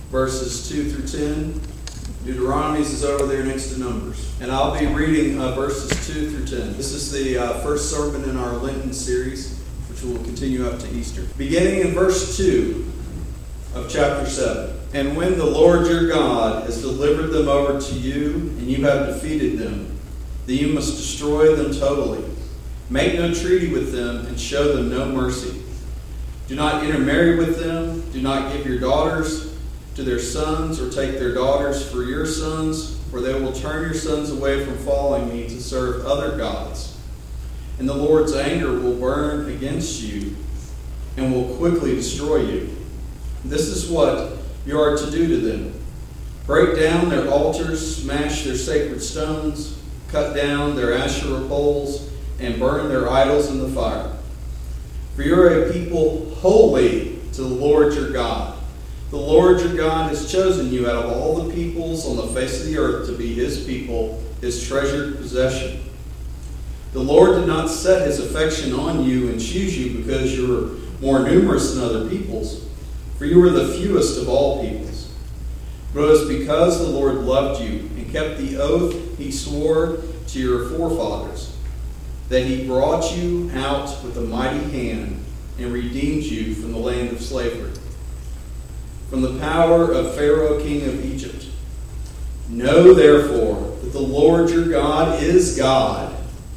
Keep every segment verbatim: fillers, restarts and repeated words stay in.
verses two through ten. Deuteronomy is over there next to Numbers. And I'll be reading uh, verses two through ten. This is the uh, first sermon in our Lenten series, which will continue up to Easter. Beginning in verse two of chapter seven. And when the Lord your God has delivered them over to you, and you have defeated them, then you must destroy them totally. Make no treaty with them, and show them no mercy. Do not intermarry with them. Do not give your daughters to their sons, or take their daughters for your sons, for they will turn your sons away from following me to serve other gods. And the Lord's anger will burn against you, and will quickly destroy you. This is what you are to do to them. Break down their altars, smash their sacred stones, cut down their Asherah poles, and burn their idols in the fire. For you are a people holy to the Lord your God. The Lord your God has chosen you out of all the peoples on the face of the earth to be his people, his treasured possession. The Lord did not set his affection on you and choose you because you were more numerous than other peoples, for you were the fewest of all peoples. But it was because the Lord loved you and kept the oath he swore to your forefathers, that he brought you out with a mighty hand and redeemed you from the land of slavery, from the power of Pharaoh king of Egypt. Know therefore that the Lord your God is God.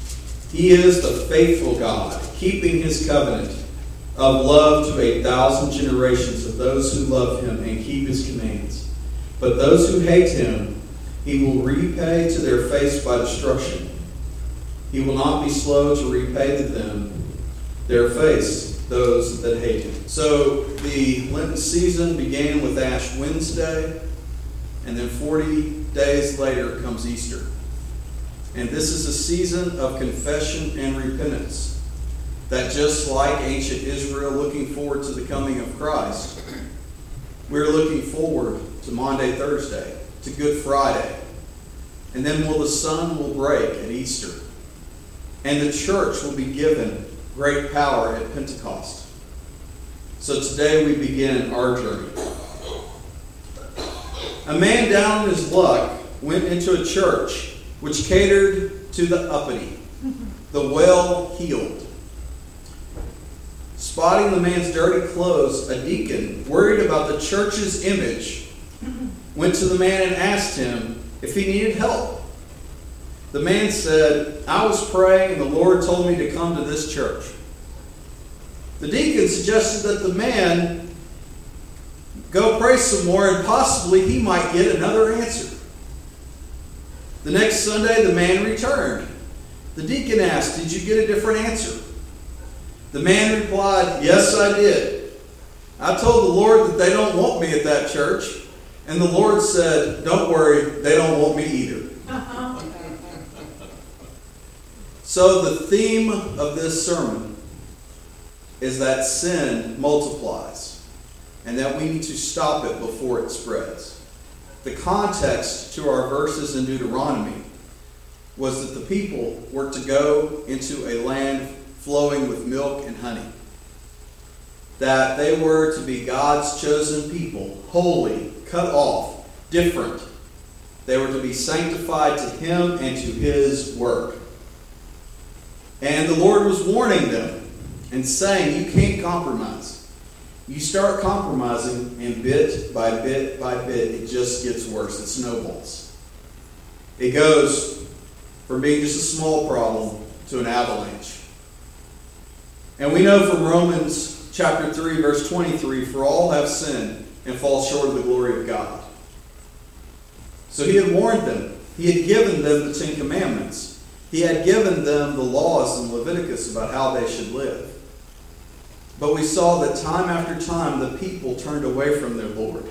He is the faithful God, keeping his covenant of love to a thousand generations of those who love him and keep his commands. But those who hate him, he will repay to their face by destruction. He will not be slow to repay to them their face those that hate him. So the Lenten season began with Ash Wednesday, and then forty days later comes Easter. And this is a season of confession and repentance, that just like ancient Israel looking forward to the coming of Christ, we're looking forward to Maundy, Thursday, to Good Friday, and then will the sun will break at Easter, and the church will be given great power at Pentecost. So today we begin our journey. A man down in his luck went into a church which catered to the uppity, the well-heeled. Spotting the man's dirty clothes, a deacon, worried about the church's image, went to the man and asked him if he needed help. The man said, I was praying and the Lord told me to come to this church. The deacon suggested that the man go pray some more and possibly he might get another answer. The next Sunday, the man returned. The deacon asked, did you get a different answer? The man replied, yes, I did. I told the Lord that they don't want me at that church, and the Lord said, don't worry, they don't want me either. So the theme of this sermon is that sin multiplies and that we need to stop it before it spreads. The context to our verses in Deuteronomy was that the people were to go into a land flowing with milk and honey. That they were to be God's chosen people, holy, cut off, different. They were to be sanctified to him and to his work. And the Lord was warning them and saying, you can't compromise. You start compromising, and bit by bit by bit, it just gets worse. It snowballs. It goes from being just a small problem to an avalanche. And we know from Romans chapter three, verse twenty-three, for all have sinned and fall short of the glory of God. So he had warned them. He had given them the Ten Commandments. He had given them the laws in Leviticus about how they should live. But we saw that time after time the people turned away from their Lord.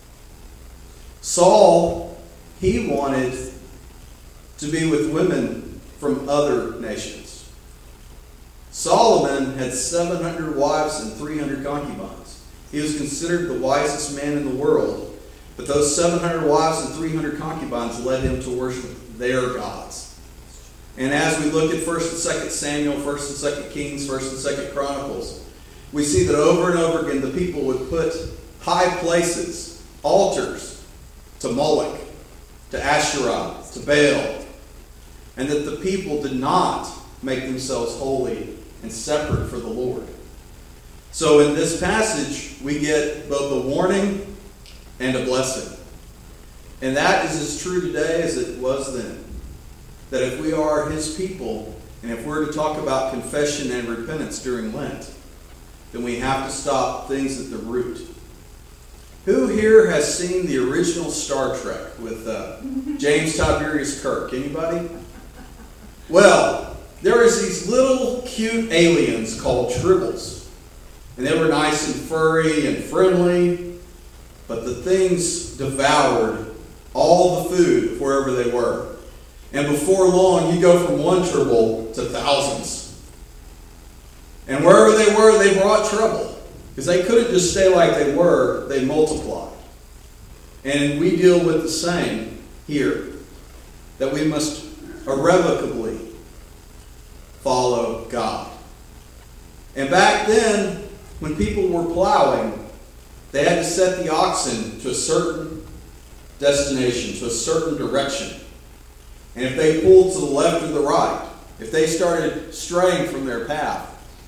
Saul, he wanted to be with women from other nations. Solomon had seven hundred wives and three hundred concubines. He was considered the wisest man in the world. But those seven hundred wives and three hundred concubines led him to worship their gods. And as we look at First and Second Samuel, First and Second Kings, First and Second Chronicles, we see that over and over again the people would put high places altars to Moloch, to Asherah, to Baal, and that the people did not make themselves holy and separate for the Lord. So in this passage, we get both a warning and a blessing. And that is as true today as it was then. That if we are His people, and if we're to talk about confession and repentance during Lent, then we have to stop things at the root. Who here has seen the original Star Trek with uh, James Tiberius Kirk? Anybody? Well, there was these little cute aliens called Tribbles. And they were nice and furry and friendly, but the things devoured all the food wherever they were. And before long, you go from one Tribble to thousands. And wherever they were, they brought trouble. Because they couldn't just stay like they were, they multiplied. And we deal with the same here. That we must irrevocably follow God. And back then, when people were plowing, they had to set the oxen to a certain destination, to a certain direction. And if they pulled to the left or the right, if they started straying from their path,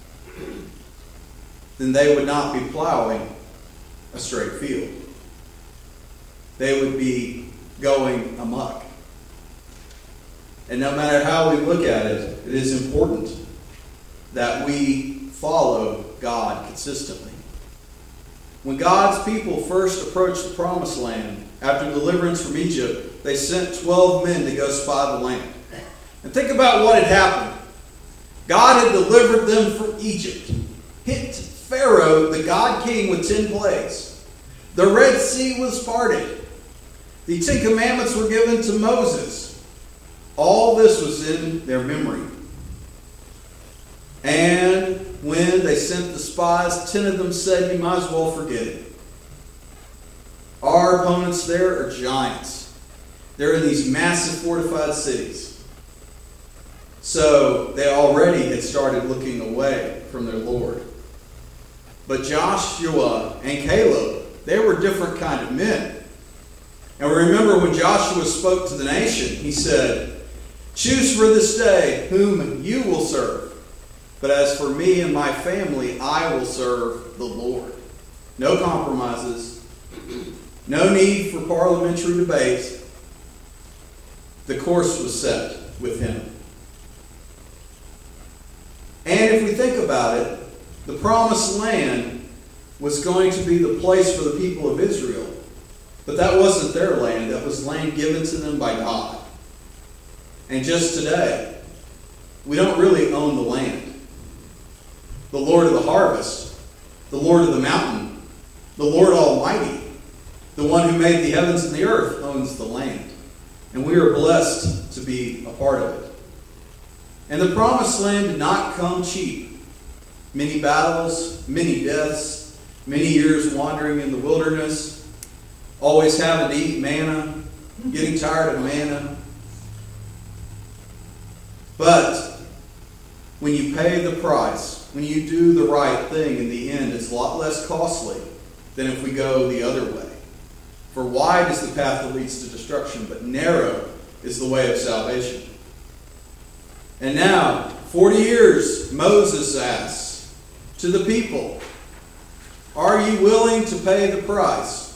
then they would not be plowing a straight field. They would be going amok. And no matter how we look at it, it is important that we follow God consistently. When God's people first approached the Promised Land after deliverance from Egypt, they sent twelve men to go spy the land. And think about what had happened. God had delivered them from Egypt, hit Pharaoh, the God King, with ten plagues. The Red Sea was parted. The Ten Commandments were given to Moses. All this was in their memory. And when they sent the spies, ten of them said, "You might as well forget it. Our opponents there are giants. They're in these massive fortified cities." So they already had started looking away from their Lord. But Joshua and Caleb, they were different kind of men. And we remember when Joshua spoke to the nation, he said, "Choose for this day whom you will serve. But as for me and my family, I will serve the Lord." No compromises. No need for parliamentary debate. The course was set with him. And if we think about it, the Promised Land was going to be the place for the people of Israel. But that wasn't their land. That was land given to them by God. And just today, we don't really own the land. The Lord of the harvest, the Lord of the mountain, the Lord Almighty, the one who made the heavens and the earth, owns the land. And we are blessed to be a part of it. And the Promised Land did not come cheap. Many battles, many deaths, many years wandering in the wilderness, always having to eat manna, getting tired of manna. But when you pay the price, when you do the right thing, in the end, it's a lot less costly than if we go the other way. For wide is the path that leads to destruction, but narrow is the way of salvation. And now, forty years, Moses asks to the people, "Are you willing to pay the price?"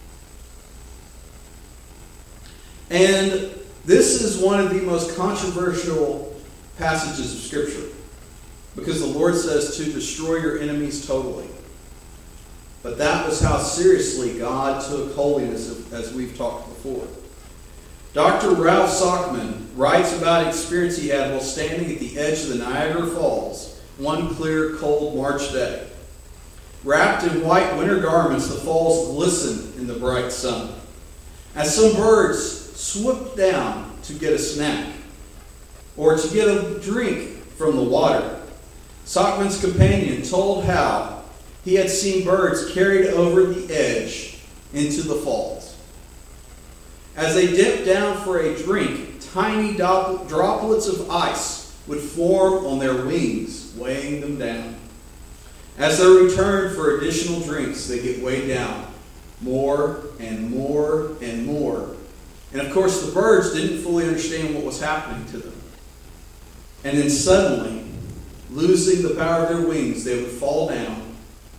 And this is one of the most controversial passages of Scripture, because the Lord says to destroy your enemies totally. But that was how seriously God took holiness, as we've talked before. Doctor Ralph Sockman writes about an experience he had while standing at the edge of the Niagara Falls one clear, cold March day. Wrapped in white winter garments, the falls glistened in the bright sun, as some birds swooped down to get a snack or to get a drink from the water. Sockman's companion told how he had seen birds carried over the edge into the falls. As they dipped down for a drink, tiny droplets of ice would form on their wings, weighing them down. As they returned for additional drinks, they get weighed down more and more and more. And of course, the birds didn't fully understand what was happening to them. And then suddenly, losing the power of their wings, they would fall down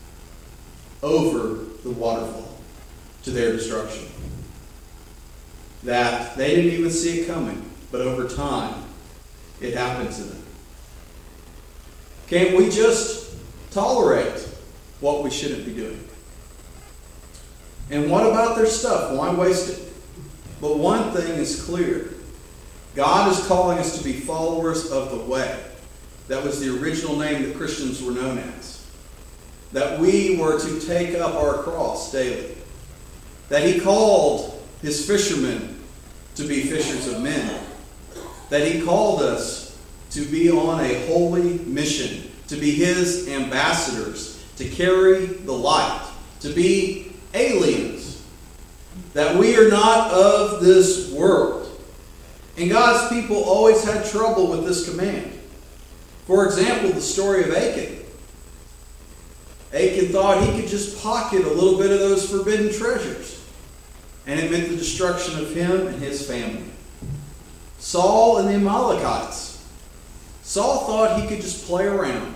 over the waterfall to their destruction. That they didn't even see it coming, but over time, it happened to them. Can't we just tolerate what we shouldn't be doing? And what about their stuff? Why waste it? But one thing is clear. God is calling us to be followers of the way. That was the original name that Christians were known as. That we were to take up our cross daily. That he called his fishermen to be fishers of men. That he called us to be on a holy mission. To be his ambassadors. To carry the light. To be aliens. That we are not of this world. And God's people always had trouble with this command. For example, the story of Achan. Achan thought he could just pocket a little bit of those forbidden treasures. And it meant the destruction of him and his family. Saul and the Amalekites. Saul thought he could just play around.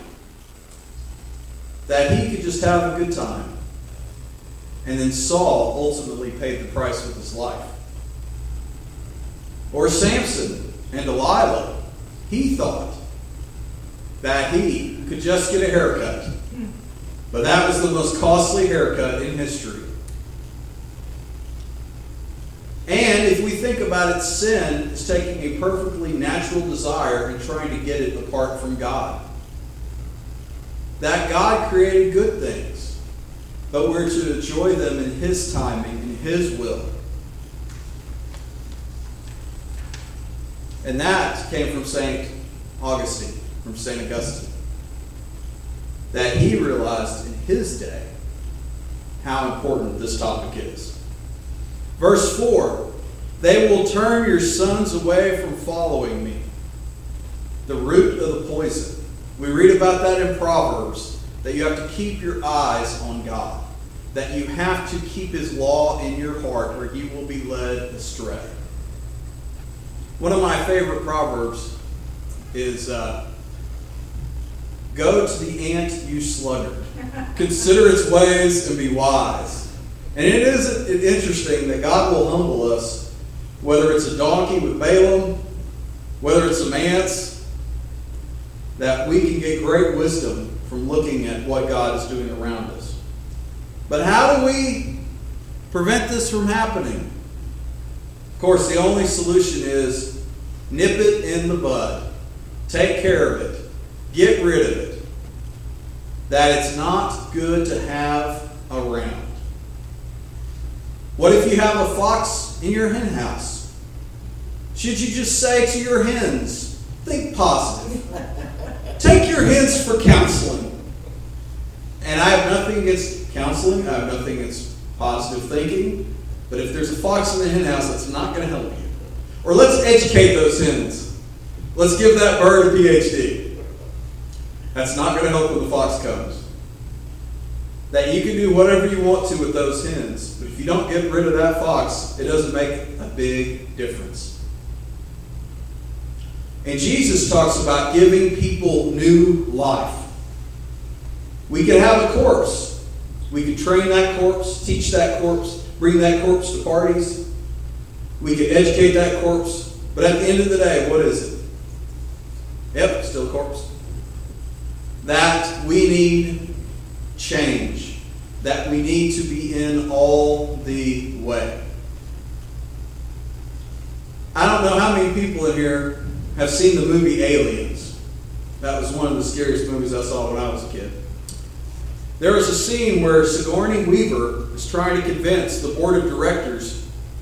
That he could just have a good time. And then Saul ultimately paid the price with his life. Or Samson and Delilah. He thought that he could just get a haircut. But that was the most costly haircut in history. And if we think about it, sin is taking a perfectly natural desire and trying to get it apart from God. That God created good things, but we're to enjoy them in his timing and his will. And that came from Saint Augustine, from Saint Augustine. That he realized in his day how important this topic is. Verse four, they will turn your sons away from following me. The root of the poison. We read about that in Proverbs, that you have to keep your eyes on God. That you have to keep his law in your heart or you will be led astray. One of my favorite proverbs is, uh, go to the ant, you sluggard. Consider its ways and be wise. And it is interesting that God will humble us, whether it's a donkey with Balaam, whether it's some ants, that we can get great wisdom from looking at what God is doing around us. But how do we prevent this from happening? Of course, the only solution is nip it in the bud. Take care of it. Get rid of it. That it's not good to have around. What if you have a fox in your hen house? Should you just say to your hens, think positive. Take your hens for counseling. And I have nothing against counseling. I have nothing against positive thinking. But if there's a fox in the hen house, that's not going to help you. Or let's educate those hens. Let's give that bird a P H D. That's not going to help when the fox comes. That you can do whatever you want to with those hens. But if you don't get rid of that fox, it doesn't make a big difference. And Jesus talks about giving people new life. We could have a corpse. We could train that corpse, teach that corpse, bring that corpse to parties. We could educate that corpse. But at the end of the day, what is it? Yep, still a corpse. That we need change. That we need to be in all the way. I don't know how many people in here have seen the movie Aliens. That was one of the scariest movies I saw when I was a kid. There was a scene where Sigourney Weaver is trying to convince the board of directors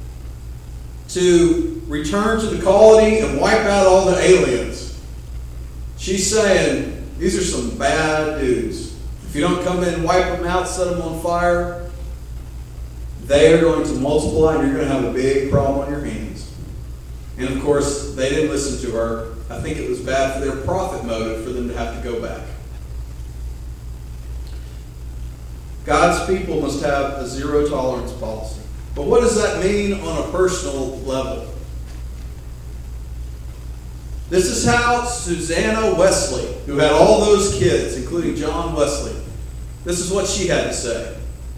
to return to the colony and wipe out all the aliens. She's saying, these are some bad dudes. If you don't come in and wipe them out, set them on fire, they are going to multiply and you're going to have a big problem on your hands. And of course, they didn't listen to her. I think it was bad for their profit motive for them to have to go back. God's people must have a zero tolerance policy. But what does that mean on a personal level? This is how Susanna Wesley, who had all those kids, including John Wesley, this is what she had to say.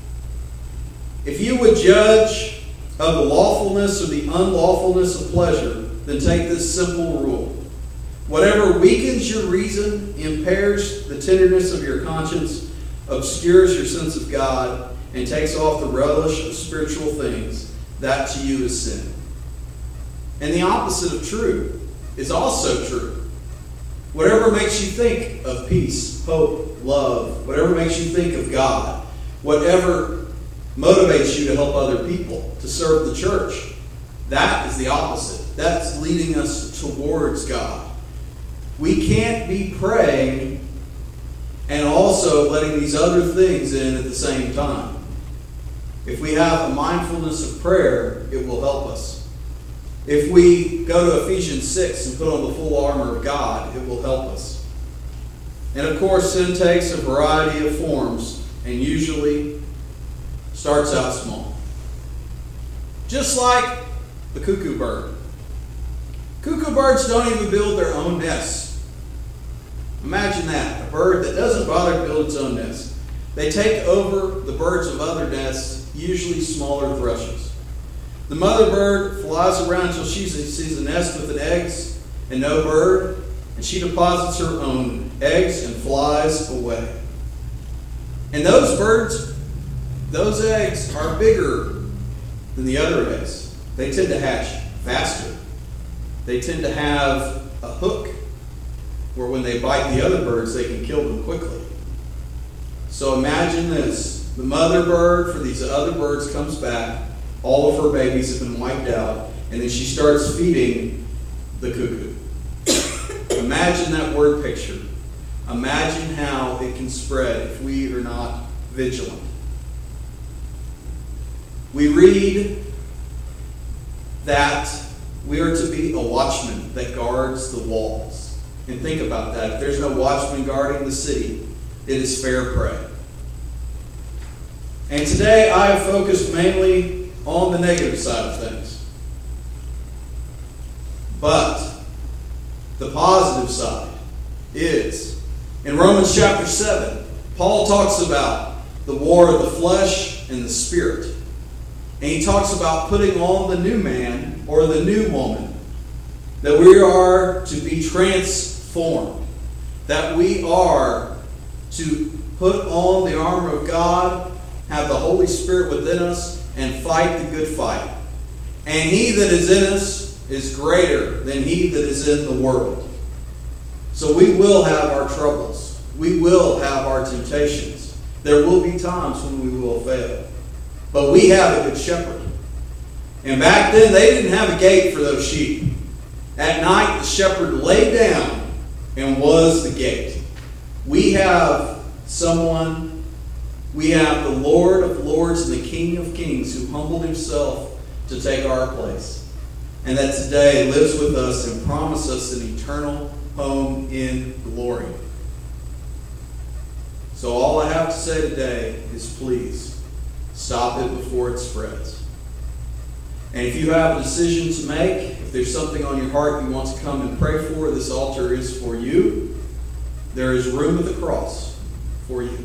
If you would judge of the lawfulness or the unlawfulness of pleasure, then take this simple rule. Whatever weakens your reason, impairs the tenderness of your conscience, obscures your sense of God, and takes off the relish of spiritual things, that to you is sin. And the opposite of true is also true. Whatever makes you think of peace, hope, love, whatever makes you think of God, whatever motivates you to help other people, to serve the church, that is the opposite. That's leading us towards God. We can't be praying and also letting these other things in at the same time. If we have a mindfulness of prayer, it will help us. If we go to Ephesians six and put on the full armor of God, it will help us. And of course, sin takes a variety of forms and usually starts out small. Just like the cuckoo bird. Cuckoo birds don't even build their own nests. Imagine that, a bird that doesn't bother to build its own nest. They take over the birds of other nests, usually smaller thrushes. The mother bird flies around until she sees a nest with an eggs and no bird, and she deposits her own eggs and flies away. And those birds, those eggs are bigger than the other eggs. They tend to hatch faster. They tend to have a hook where when they bite the other birds, they can kill them quickly. So imagine this. The mother bird for these other birds comes back. All of her babies have been wiped out. And then she starts feeding the cuckoo. Imagine that word picture. Imagine how it can spread if we are not vigilant. We read that we are to be a watchman that guards the walls. And think about that. If there's no watchman guarding the city, it is fair prey. And today I have focused mainly on the negative side of things. But the positive side is, in Romans chapter seven, Paul talks about the war of the flesh and the spirit. And he talks about putting on the new man or the new woman. That we are to be transformed. That we are to put on the armor of God, have the Holy Spirit within us, and fight the good fight. And he that is in us is greater than he that is in the world. So we will have our troubles. We will have our temptations. There will be times when we will fail. But we have a good shepherd. And back then, they didn't have a gate for those sheep. At night, the shepherd lay down and was the gate. We have someone, we have the Lord of lords and the King of kings who humbled himself to take our place. And that today lives with us and promises us an eternal home in glory. So all I have to say today is please stop it before it spreads. And if you have a decision to make, if there's something on your heart you want to come and pray for, this altar is for you. There is room at the cross for you.